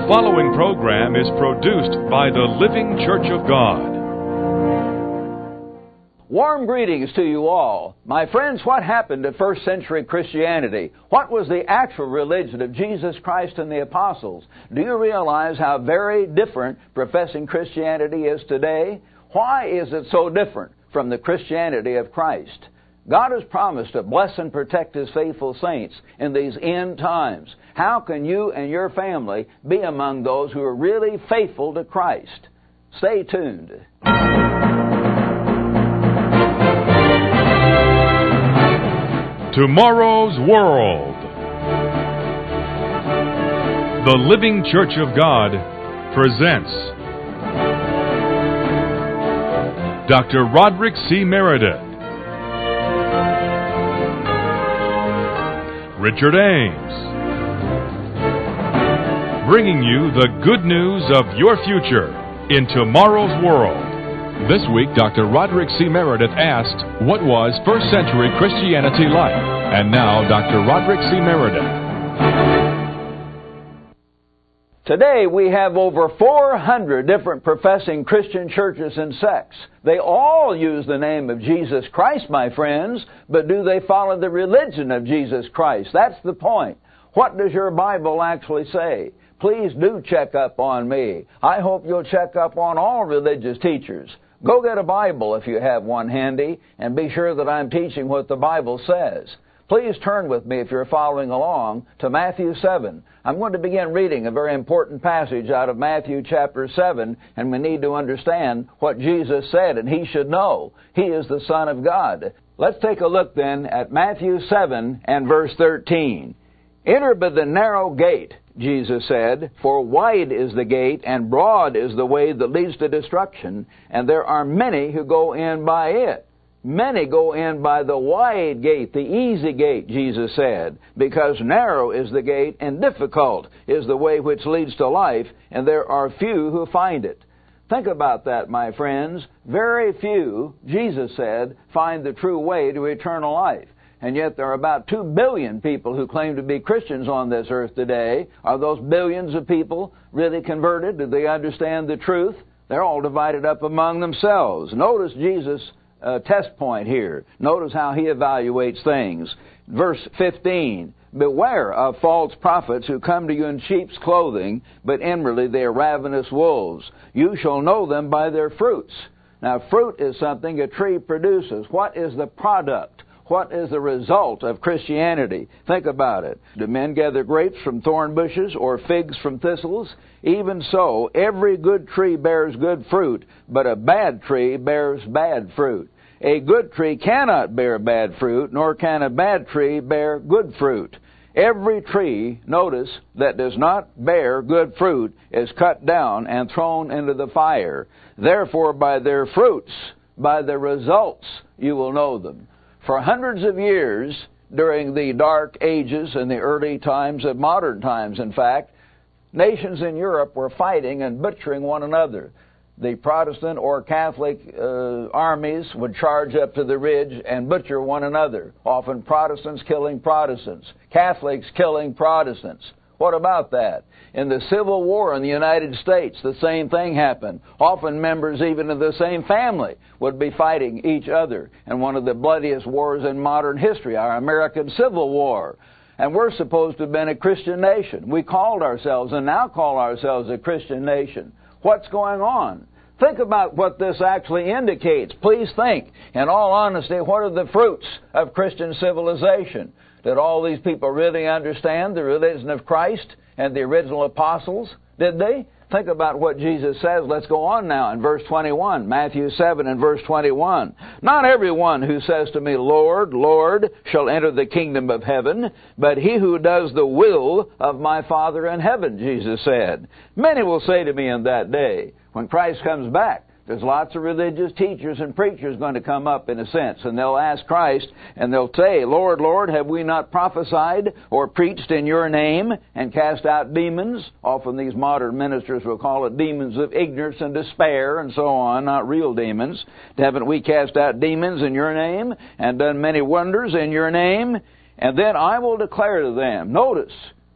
The following program is produced by the Living Church of God. Warm greetings to you all. My friends, what happened to first century Christianity? What was the actual religion of Jesus Christ and the apostles? Do you realize how very different professing Christianity is today? Why is it so different from the Christianity of Christ? God has promised to bless and protect His faithful saints in these end times. How can you and your family be among those who are really faithful to Christ? Stay tuned. Tomorrow's World. The Living Church of God presents Dr. Roderick C. Meredith, Richard Ames, bringing you the good news of your future in tomorrow's world. This week, Dr. Roderick C. Meredith asked, what was first century Christianity like? And now, Dr. Roderick C. Meredith. Today we have over 400 different professing Christian churches and sects. They all use the name of Jesus Christ, my friends, but do they follow the religion of Jesus Christ? That's the point. What does your Bible actually say? Please do check up on me. I hope you'll check up on all religious teachers. Go get a Bible if you have one handy, and be sure that I'm teaching what the Bible says. Please turn with me, if you're following along, to Matthew 7. I'm going to begin reading a very important passage out of Matthew chapter 7, and we need to understand what Jesus said, and He should know. He is the Son of God. Let's take a look then at Matthew 7 and verse 13. Enter by the narrow gate, Jesus said, for wide is the gate and broad is the way that leads to destruction, and there are many who go in by it. Many go in by the wide gate, the easy gate, Jesus said, because narrow is the gate and difficult is the way which leads to life, and there are few who find it. Think about that, my friends. Very few, Jesus said, find the true way to eternal life. And yet there are about 2 billion people who claim to be Christians on this earth today. Are those billions of people really converted? Do they understand the truth? They're all divided up among themselves. Notice Jesus' test point here. Notice how He evaluates things. Verse 15, beware of false prophets who come to you in sheep's clothing, but inwardly they are ravenous wolves. You shall know them by their fruits. Now, fruit is something a tree produces. What is the product? What is the result of Christianity? Think about it. Do men gather grapes from thorn bushes or figs from thistles? Even so, every good tree bears good fruit, but a bad tree bears bad fruit. A good tree cannot bear bad fruit, nor can a bad tree bear good fruit. Every tree, notice, that does not bear good fruit is cut down and thrown into the fire. Therefore, by their fruits, by the results, you will know them. For hundreds of years, during the dark ages and the early times of modern times, in fact, nations in Europe were fighting and butchering one another. The Protestant or Catholic armies would charge up to the ridge and butcher one another. Often Protestants killing Protestants, Catholics killing Protestants. What about that? In the Civil War in the United States, the same thing happened. Often members even of the same family would be fighting each other. And one of the bloodiest wars in modern history, our American Civil War. And we're supposed to have been a Christian nation. We called ourselves and now call ourselves a Christian nation. What's going on? Think about what this actually indicates. Please think, in all honesty, what are the fruits of Christian civilization? Did all these people really understand the religion of Christ and the original apostles? Did they? Think about what Jesus says. Let's go on now in verse 21. Matthew 7 and verse 21. Not everyone who says to me, Lord, Lord, shall enter the kingdom of heaven, but he who does the will of my Father in heaven, Jesus said. Many will say to me in that day, when Christ comes back, there's lots of religious teachers and preachers going to come up in a sense, and they'll ask Christ, and they'll say, Lord, Lord, have we not prophesied or preached in your name and cast out demons? Often these modern ministers will call it demons of ignorance and despair and so on, not real demons. Haven't we cast out demons in your name and done many wonders in your name? And then I will declare to them, notice,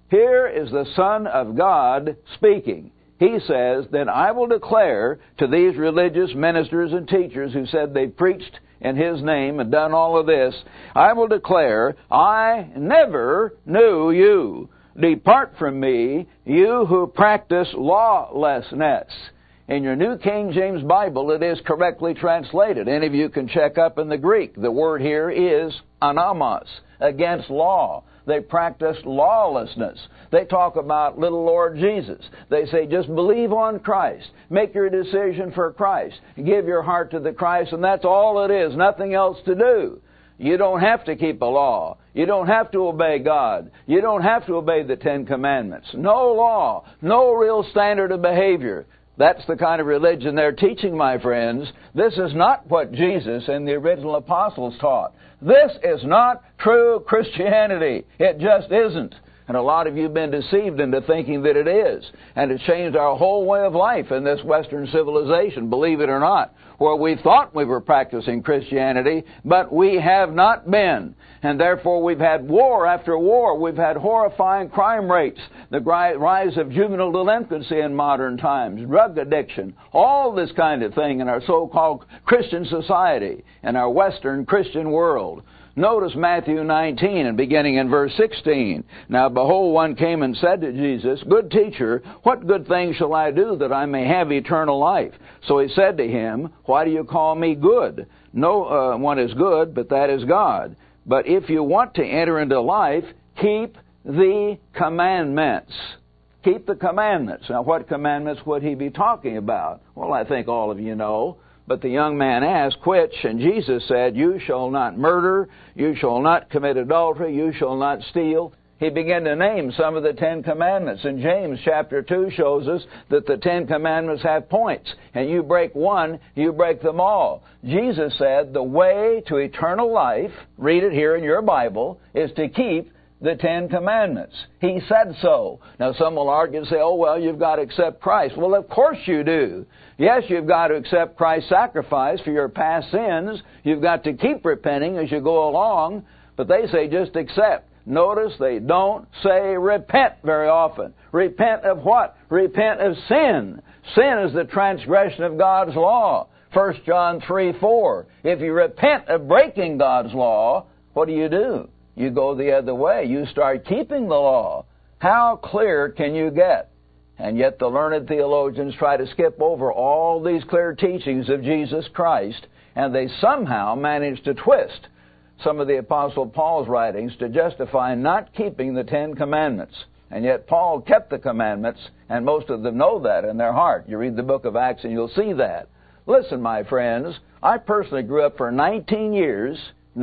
Here is the Son of God speaking. He says, then I will declare to these religious ministers and teachers who said they preached in His name and done all of this, I will declare, I never knew you. Depart from me, you who practice lawlessness. In your New King James Bible, it is correctly translated. Any of you can check up in the Greek. The word here is anamos, against law. They practice lawlessness. They talk about little Lord Jesus. They say, just believe on Christ. Make your decision for Christ. Give your heart to the Christ, and that's all it is. Nothing else to do. You don't have to keep a law. You don't have to obey God. You don't have to obey the Ten Commandments. No law. No real standard of behavior. That's the kind of religion they're teaching, my friends. This is not what Jesus and the original apostles taught. This is not true Christianity. It just isn't. And a lot of you have been deceived into thinking that it is. And it's changed our whole way of life in this Western civilization, believe it or not, where we thought we were practicing Christianity, but we have not been. And therefore we've had war after war. We've had horrifying crime rates, the rise of juvenile delinquency in modern times, drug addiction, all this kind of thing in our so-called Christian society, in our Western Christian world. Notice Matthew 19 and beginning in verse 16. Now behold, one came and said to Jesus, Good teacher, what good thing shall I do that I may have eternal life? So he said to him, Why do you call me good? No one is good, but that is God. But if you want to enter into life, keep the commandments. Keep the commandments. Now what commandments would he be talking about? Well, I think all of you know. But the young man asked, Which? And Jesus said, You shall not murder, you shall not commit adultery, you shall not steal. He began to name some of the Ten Commandments. And James chapter 2 shows us that the Ten Commandments have points. And you break one, you break them all. Jesus said the way to eternal life, read it here in your Bible, is to keep the Ten Commandments. He said so. Now some will argue and say, oh, well, you've got to accept Christ. Well, of course you do. Yes, you've got to accept Christ's sacrifice for your past sins. You've got to keep repenting as you go along. But they say just accept. Notice they don't say repent very often. Repent of what? Repent of sin. Sin is the transgression of God's law. 1 John 3:4. If you repent of breaking God's law, what do? You go the other way. You start keeping the law. How clear can you get? And yet the learned theologians try to skip over all these clear teachings of Jesus Christ, and they somehow manage to twist some of the Apostle Paul's writings to justify not keeping the Ten Commandments. And yet Paul kept the commandments, and most of them know that in their heart. You read the book of Acts and you'll see that. Listen, my friends, I personally grew up for 19 years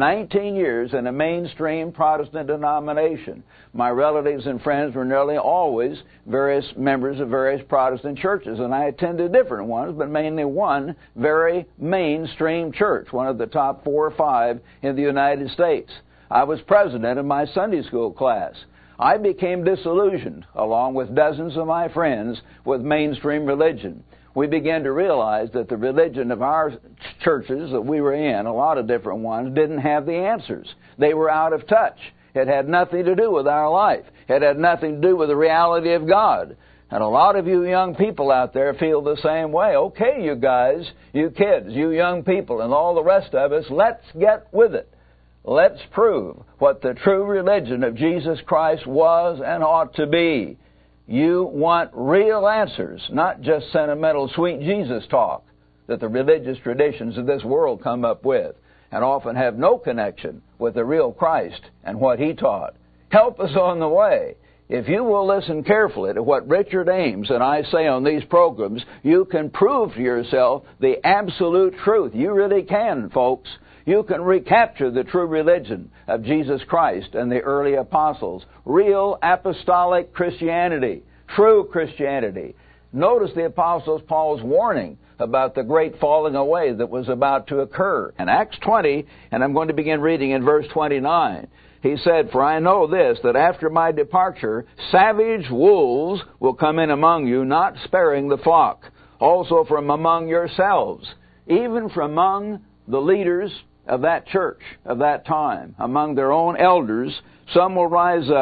in a mainstream Protestant denomination. My relatives and friends were nearly always various members of various Protestant churches, and I attended different ones, but mainly one very mainstream church, one of the top 4 or 5 in the United States. I was president of my Sunday school class. I became disillusioned, along with dozens of my friends, with mainstream religion. We began to realize that the religion of our churches that we were in, a lot of different ones, didn't have the answers. They were out of touch. It had nothing to do with our life. It had nothing to do with the reality of God. And a lot of you young people out there feel the same way. Okay, you guys, you kids, you young people, and all the rest of us, let's get with it. Let's prove what the true religion of Jesus Christ was and ought to be. You want real answers, not just sentimental sweet Jesus talk that the religious traditions of this world come up with and often have no connection with the real Christ and what He taught. Help us on the way. If you will listen carefully to what Richard Ames and I say on these programs, you can prove to yourself the absolute truth. You really can, folks. You can recapture the true religion of Jesus Christ and the early apostles. Real apostolic Christianity. True Christianity. Notice the Apostle Paul's warning about the great falling away that was about to occur. In Acts 20, and I'm going to begin reading in verse 29, he said, For I know this, that after my departure, savage wolves will come in among you, not sparing the flock. Also from among yourselves, even from among the leaders of that church, of that time, among their own elders, some will rise up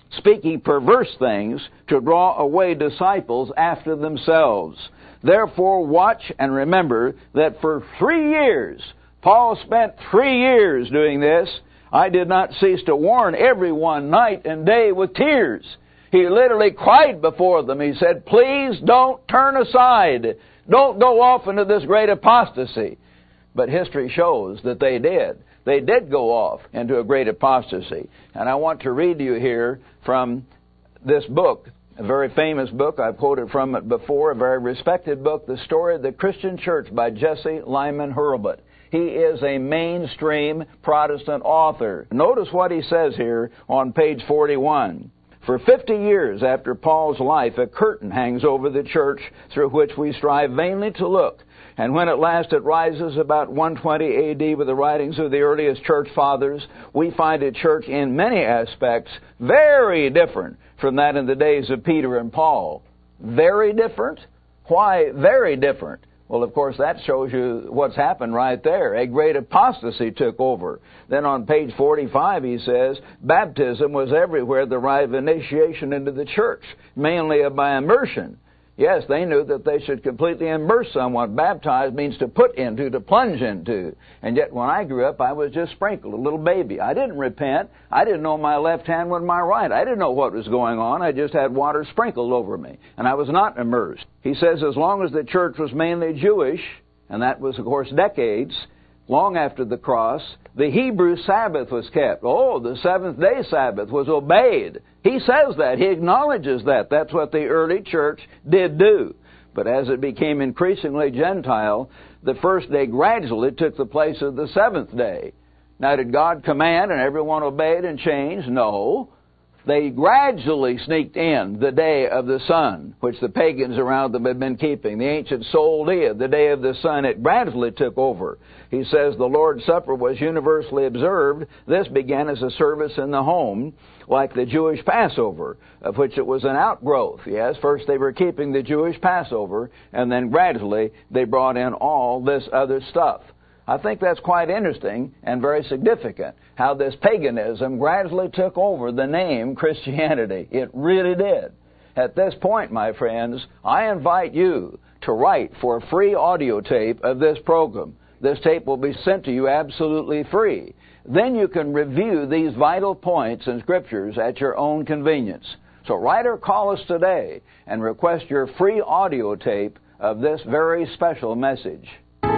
speaking perverse things to draw away disciples after themselves. Therefore watch and remember that for 3 years, Paul spent 3 years doing this. I did not cease to warn everyone night and day with tears. He literally cried before them. He said, please don't turn aside. Don't go off into this great apostasy. But history shows that they did. They did go off into a great apostasy. And I want to read to you here from this book, a very famous book. I've quoted from it before, a very respected book, The Story of the Christian Church by Jesse Lyman Hurlbut. He is a mainstream Protestant author. Notice what he says here on page 41. For 50 years after Paul's life, a curtain hangs over the church through which we strive vainly to look. And when at last it rises about 120 A.D. with the writings of the earliest church fathers, we find a church in many aspects very different from that in the days of Peter and Paul. Very different? Why very different? Well, of course, that shows you what's happened right there. A great apostasy took over. Then on page 45, he says, baptism was everywhere the rite of initiation into the church, mainly by immersion. Yes, they knew that they should completely immerse someone. Baptized means to put into, to plunge into. And yet when I grew up, I was just sprinkled, a little baby. I didn't repent. I didn't know my left hand was my right. I didn't know what was going on. I just had water sprinkled over me. And I was not immersed. He says as long as the church was mainly Jewish, and that was, of course, decades, long after the cross, the Hebrew Sabbath was kept. Oh, the seventh-day Sabbath was obeyed. He says that. He acknowledges that. That's what the early church did do. But as it became increasingly Gentile, the first day gradually took the place of the seventh day. Now, did God command and everyone obeyed and changed? No. They gradually sneaked in the day of the sun, which the pagans around them had been keeping. The ancient Sol Dia, the day of the sun, it gradually took over. He says the Lord's Supper was universally observed. This began as a service in the home, like the Jewish Passover, of which it was an outgrowth. Yes, first they were keeping the Jewish Passover, and then gradually they brought in all this other stuff. I think that's quite interesting and very significant, how this paganism gradually took over the name Christianity. It really did. At this point, my friends, I invite you to write for a free audio tape of this program. This tape will be sent to you absolutely free. Then you can review these vital points in Scriptures at your own convenience. So write or call us today and request your free audio tape of this very special message.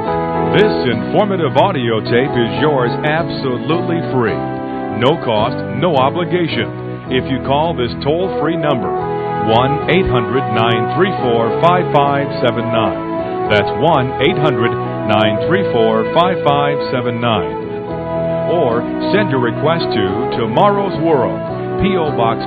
This informative audio tape is yours absolutely free. No cost, no obligation. If you call this toll-free number, 1-800-934-5579. That's 1-800-934-5579. Or send your request to Tomorrow's World, P.O. Box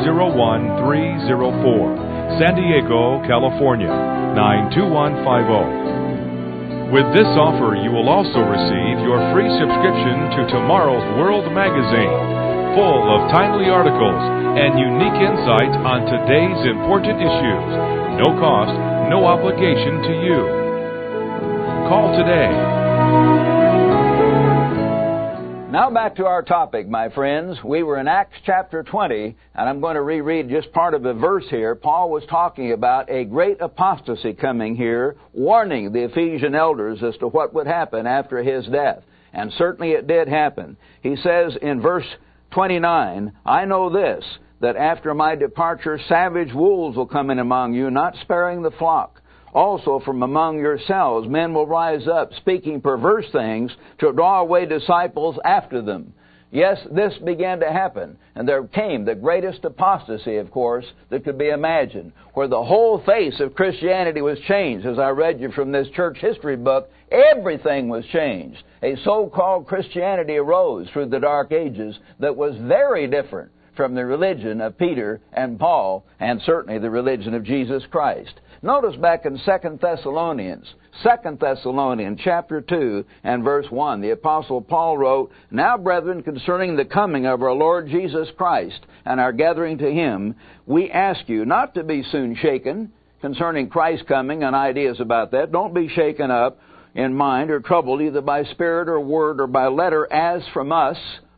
501304, San Diego, California, 92150. With this offer, you will also receive your free subscription to Tomorrow's World magazine, full of timely articles and unique insights on today's important issues. No cost, no obligation to you. Call today. Now back to our topic, my friends. We were in Acts chapter 20, and I'm going to reread just part of a verse here. Paul was talking about a great apostasy coming here, warning the Ephesian elders as to what would happen after his death. And certainly it did happen. He says in verse 29, I know this, that after my departure savage wolves will come in among you, not sparing the flock. Also from among yourselves men will rise up, speaking perverse things, to draw away disciples after them. Yes, this began to happen, and there came the greatest apostasy, of course, that could be imagined, where the whole face of Christianity was changed. As I read you from this church history book, everything was changed. A so-called Christianity arose through the Dark Ages that was very different from the religion of Peter and Paul, and certainly the religion of Jesus Christ. Notice back in 2 Thessalonians chapter 2 and verse 1, the Apostle Paul wrote, Now, brethren, concerning the coming of our Lord Jesus Christ and our gathering to Him, we ask you not to be soon shaken concerning Christ's coming and ideas about that. Don't be shaken up in mind or troubled either by spirit or word or by letter as from us,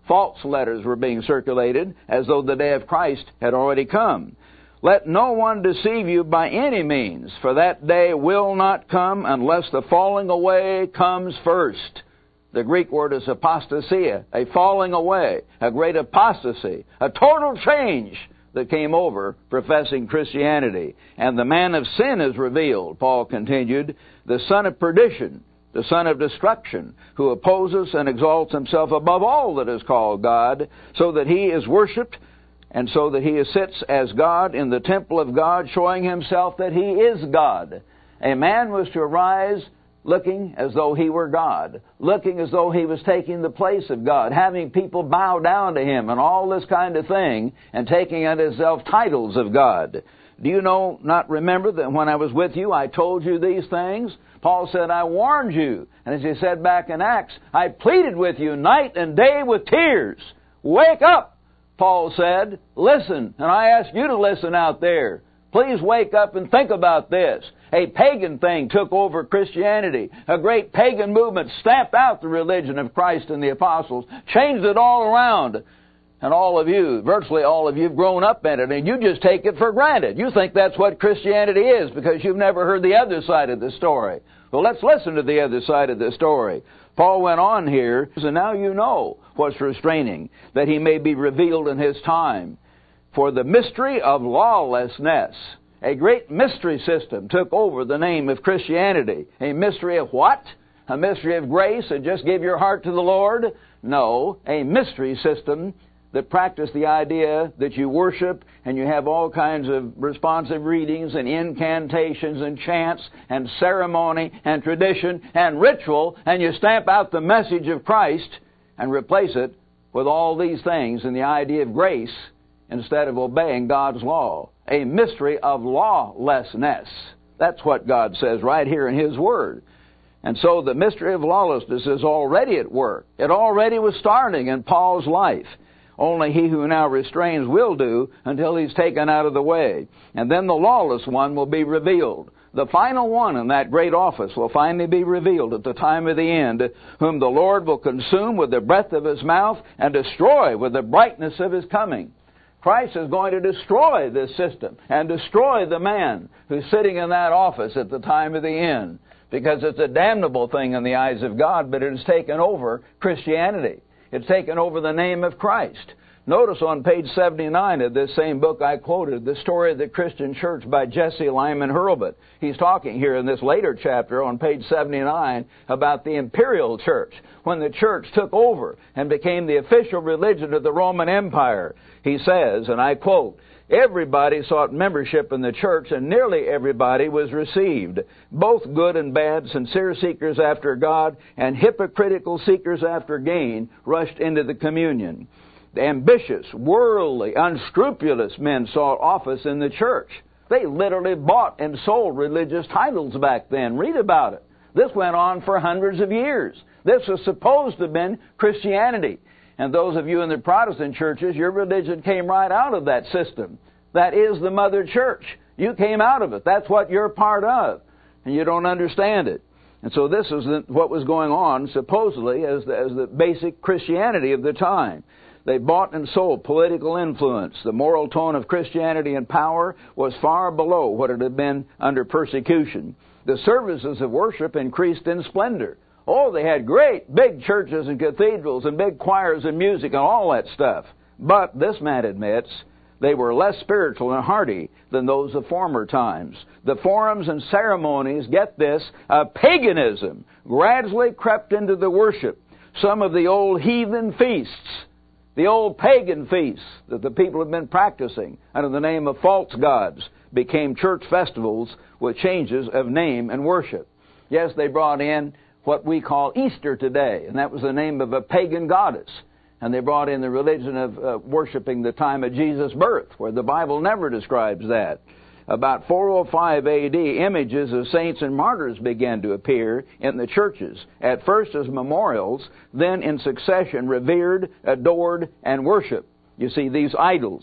False letters were being circulated as though the day of Christ had already come. Let no one deceive you by any means, for that day will not come unless the falling away comes first. The Greek word is apostasia, a falling away, a great apostasy, a total change that came over professing Christianity. And the man of sin is revealed, Paul continued, the son of perdition, the son of destruction, who opposes and exalts himself above all that is called God, so that he is worshipped, and so that he sits as God in the temple of God, showing himself that he is God. A man was to arise looking as though he were God, looking as though he was taking the place of God, having people bow down to him and all this kind of thing, and taking unto himself titles of God. Do you not remember that when I was with you, I told you these things? Paul said, I warned you. And as he said back in Acts, I pleaded with you night and day with tears. Wake up, Paul said. Listen, and I ask you to listen out there. Please wake up and think about this. A pagan thing took over Christianity. A great pagan movement stamped out the religion of Christ and the apostles, changed it all around. And all of you, virtually all of you, have grown up in it, and you just take it for granted. You think that's what Christianity is because you've never heard the other side of the story. Well, let's listen to the other side of the story. Paul went on here, so now you know what's restraining, that he may be revealed in his time. For the mystery of lawlessness, a great mystery system took over the name of Christianity. A mystery of what? A mystery of grace and just give your heart to the Lord? No, a mystery system that practiced the idea that you worship and you have all kinds of responsive readings and incantations and chants and ceremony and tradition and ritual, and you stamp out the message of Christ and replace it with all these things and the idea of grace instead of obeying God's law. A mystery of lawlessness. That's what God says right here in His Word. And so the mystery of lawlessness is already at work. It already was starting in Paul's life. Only he who now restrains will do until he's taken out of the way. And then the lawless one will be revealed. The final one in that great office will finally be revealed at the time of the end, whom the Lord will consume with the breath of His mouth and destroy with the brightness of His coming. Christ is going to destroy this system and destroy the man who's sitting in that office at the time of the end, because it's a damnable thing in the eyes of God, but it has taken over Christianity. It's taken over the name of Christ. Notice on page 79 of this same book I quoted, The Story of the Christian Church by Jesse Lyman Hurlbut. He's talking here in this later chapter on page 79 about the imperial church, when the church took over and became the official religion of the Roman Empire. He says, and I quote, everybody sought membership in the church, and nearly everybody was received. Both good and bad, sincere seekers after God and hypocritical seekers after gain rushed into the communion. The ambitious, worldly, unscrupulous men sought office in the church. They literally bought and sold religious titles back then. Read about it. This went on for hundreds of years. This was supposed to have been Christianity. And those of you in the Protestant churches, your religion came right out of that system. That is the mother church. You came out of it. That's what you're part of. And you don't understand it. And so this is what was going on, supposedly, as the basic Christianity of the time. They bought and sold political influence. The moral tone of Christianity and power was far below what it had been under persecution. The services of worship increased in splendor. Oh, they had great big churches and cathedrals and big choirs and music and all that stuff. But, this man admits, they were less spiritual and hearty than those of former times. The forms and ceremonies, get this, of paganism gradually crept into the worship. Some of the old heathen feasts, the old pagan feasts that the people have been practicing under the name of false gods, became church festivals with changes of name and worship. Yes, they brought in what we call Easter today, and that was the name of a pagan goddess. And they brought in the religion of worshiping the time of Jesus' birth, where the Bible never describes that. About 405 A.D., images of saints and martyrs began to appear in the churches, at first as memorials, then in succession revered, adored, and worshipped. You see, these idols.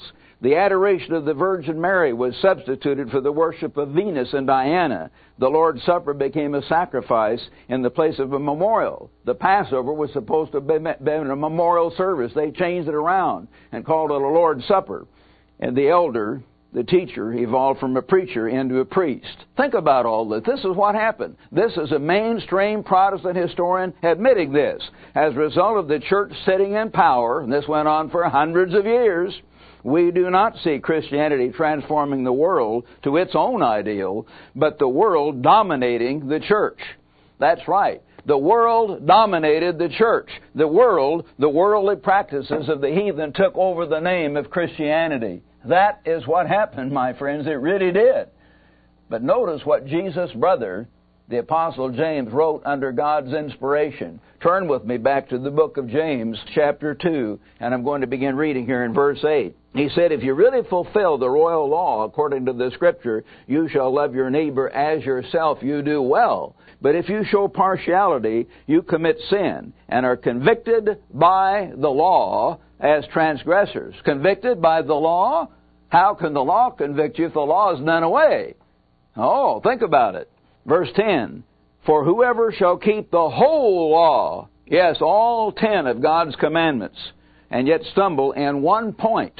The adoration of the Virgin Mary was substituted for the worship of Venus and Diana. The Lord's Supper became a sacrifice in the place of a memorial. The Passover was supposed to have been a memorial service. They changed it around and called it a Lord's Supper. And the elder, the teacher, evolved from a preacher into a priest. Think about all this. This is what happened. This is a mainstream Protestant historian admitting this. As a result of the church sitting in power, and this went on for hundreds of years, we do not see Christianity transforming the world to its own ideal, but the world dominating the church. That's right. The world dominated the church. The worldly practices of the heathen took over the name of Christianity. That is what happened, my friends. It really did. But notice what Jesus' brother, the Apostle James, wrote under God's inspiration. Turn with me back to the book of James, chapter 2, and I'm going to begin reading here in verse 8. He said, if you really fulfill the royal law according to the Scripture, you shall love your neighbor as yourself, you do well. But if you show partiality, you commit sin and are convicted by the law as transgressors. Convicted by the law? How can the law convict you if the law is done away? Oh, think about it. Verse 10, for whoever shall keep the whole law, yes, all 10 of God's commandments, and yet stumble in one point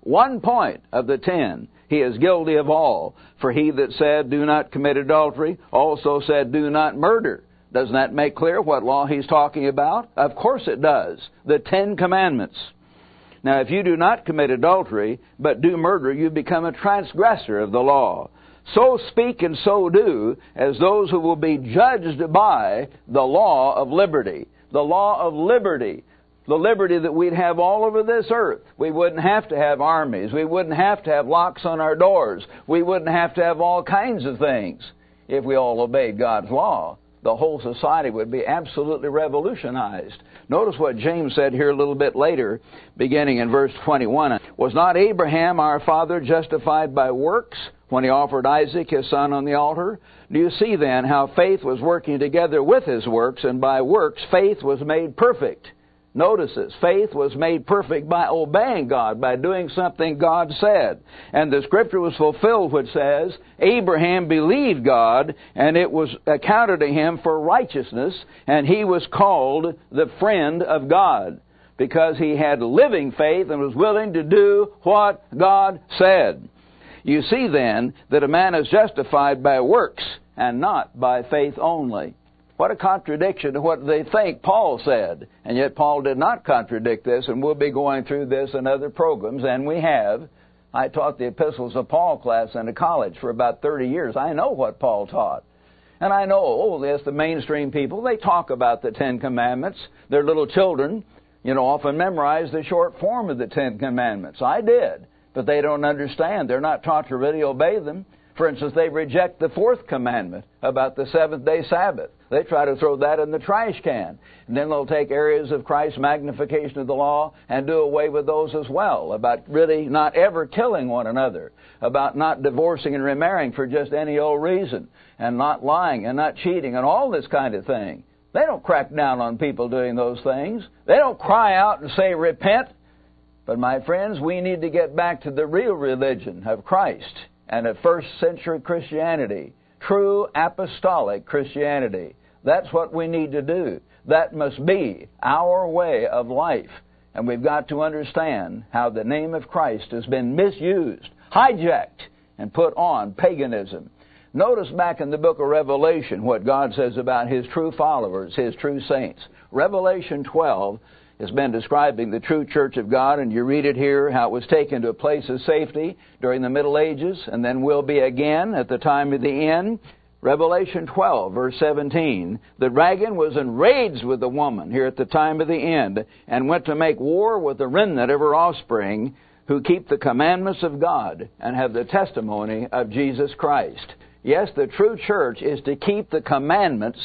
of the 10, he is guilty of all. For he that said, do not commit adultery, also said, do not murder. Doesn't that make clear what law he's talking about? Of course it does. The 10 commandments. Now, if you do not commit adultery, but do murder, you become a transgressor of the law. So speak and so do as those who will be judged by the law of liberty. The law of liberty. The liberty that we'd have all over this earth. We wouldn't have to have armies. We wouldn't have to have locks on our doors. We wouldn't have to have all kinds of things if we all obeyed God's law. The whole society would be absolutely revolutionized. Notice what James said here a little bit later, beginning in verse 21. Was not Abraham our father justified by works when he offered Isaac his son on the altar? Do you see then how faith was working together with his works, and by works faith was made perfect? Notice this. Faith was made perfect by obeying God, by doing something God said. And the Scripture was fulfilled which says, Abraham believed God, and it was accounted to him for righteousness, and he was called the friend of God, because he had living faith and was willing to do what God said. You see then that a man is justified by works and not by faith only. What a contradiction to what they think Paul said. And yet Paul did not contradict this, and we'll be going through this in other programs, and we have. I taught the Epistles of Paul class in a college for about 30 years. I know what Paul taught. And I know, yes, the mainstream people, they talk about the 10 Commandments. Their little children, often memorize the short form of the 10 Commandments. I did. But they don't understand. They're not taught to really obey them. For instance, they reject the 4th commandment about the seventh-day Sabbath. They try to throw that in the trash can. And then they'll take areas of Christ's magnification of the law and do away with those as well, about really not ever killing one another, about not divorcing and remarrying for just any old reason, and not lying and not cheating and all this kind of thing. They don't crack down on people doing those things. They don't cry out and say, repent. But my friends, we need to get back to the real religion of Christ and of first century Christianity, true apostolic Christianity. That's what we need to do. That must be our way of life. And we've got to understand how the name of Christ has been misused, hijacked, and put on paganism. Notice back in the book of Revelation what God says about His true followers, His true saints. Revelation 12 has been describing the true church of God, and you read it here, how it was taken to a place of safety during the Middle Ages, and then will be again at the time of the end. Revelation 12, verse 17, the dragon was enraged with the woman here at the time of the end, and went to make war with the remnant of her offspring, who keep the commandments of God, and have the testimony of Jesus Christ. Yes, the true church is to keep the commandments,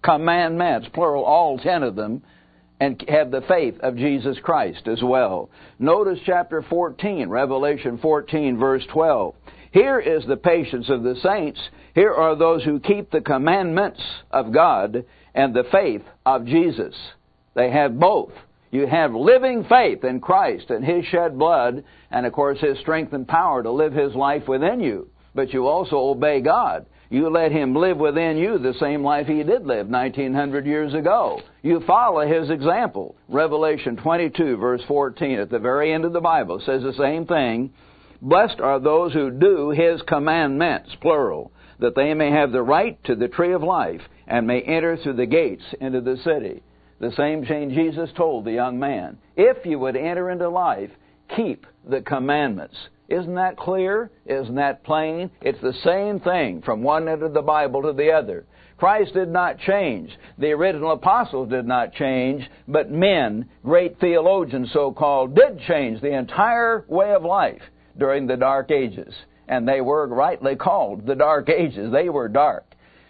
plural, all 10 of them, and have the faith of Jesus Christ as well. Notice chapter 14, Revelation 14, verse 12. Here is the patience of the saints. Here are those who keep the commandments of God and the faith of Jesus. They have both. You have living faith in Christ and His shed blood and, of course, His strength and power to live His life within you. But you also obey God. You let Him live within you the same life He did live 1900 years ago. You follow His example. Revelation 22, verse 14, at the very end of the Bible, says the same thing. Blessed are those who do His commandments, plural, that they may have the right to the tree of life and may enter through the gates into the city. The same thing Jesus told the young man. If you would enter into life, keep the commandments. Isn't that clear? Isn't that plain? It's the same thing from one end of the Bible to the other. Christ did not change. The original apostles did not change, but men, great theologians so-called, did change the entire way of life during the Dark Ages. And they were rightly called the Dark Ages. They were dark.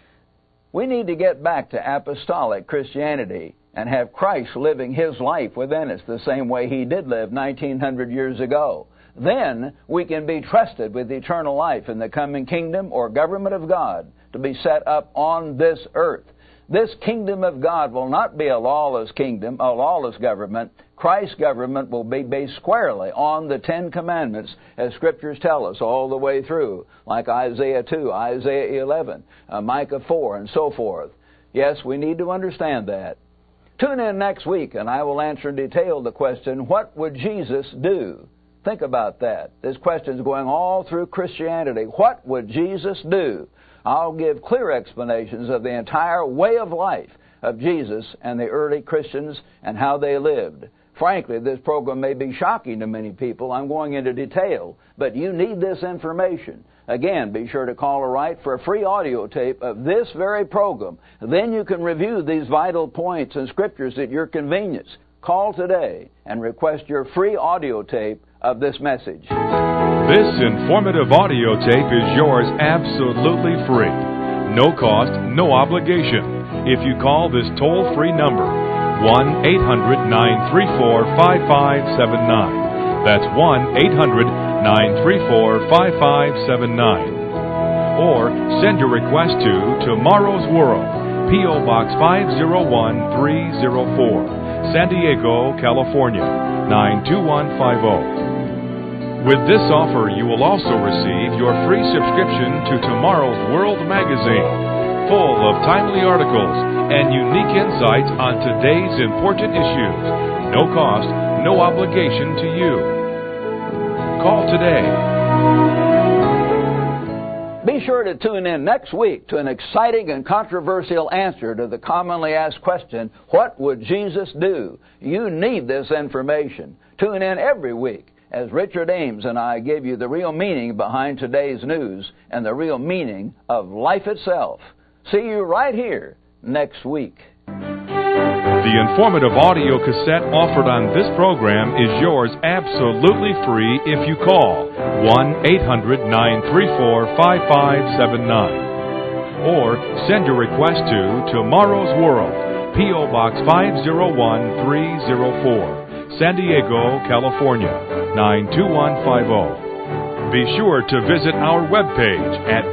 We need to get back to apostolic Christianity and have Christ living His life within us the same way He did live 1900 years ago. Then we can be trusted with eternal life in the coming kingdom or government of God to be set up on this earth. This kingdom of God will not be a lawless kingdom, a lawless government. Christ's government will be based squarely on the Ten Commandments, as Scriptures tell us all the way through, like Isaiah 2, Isaiah 11, Micah 4, and so forth. Yes, we need to understand that. Tune in next week, and I will answer in detail the question, what would Jesus do? Think about that. This question is going all through Christianity. What would Jesus do? I'll give clear explanations of the entire way of life of Jesus and the early Christians and how they lived. Frankly, this program may be shocking to many people. I'm going into detail, but you need this information. Again, be sure to call or write for a free audio tape of this very program. Then you can review these vital points and scriptures at your convenience. Call today and request your free audio tape of this message. This informative audio tape is yours absolutely free. No cost, no obligation. If you call this toll-free number, 1-800-934-5579. That's 1-800-934-5579. Or send your request to Tomorrow's World, P.O. Box 501304, San Diego, California, 92150. With this offer, you will also receive your free subscription to Tomorrow's World magazine, full of timely articles and unique insights on today's important issues. No cost, no obligation to you. Call today. Be sure to tune in next week to an exciting and controversial answer to the commonly asked question, what would Jesus do? You need this information. Tune in every week as Richard Ames and I give you the real meaning behind today's news and the real meaning of life itself. See you right here next week. The informative audio cassette offered on this program is yours absolutely free if you call 1-800-934-5579 or send your request to Tomorrow's World, P.O. Box 501304, San Diego, California, 92150. Be sure to visit our webpage at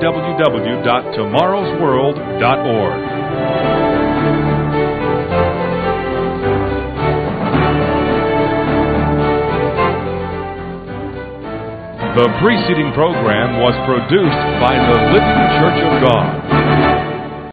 www.tomorrowsworld.org. The preceding program was produced by the Living Church of God.